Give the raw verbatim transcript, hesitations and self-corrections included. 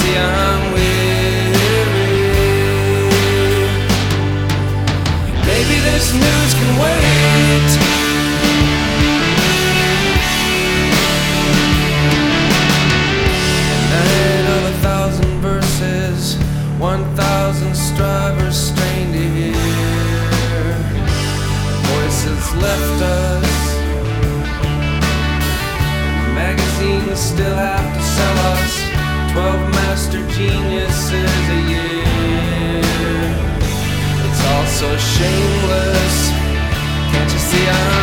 see I'm weary. Maybe this news can wait. A night of a thousand verses, one thousand strivers strained to hear. Voices left us, magazines still have to sell us twelve master geniuses a year. It's all so shameless, can't you see I'm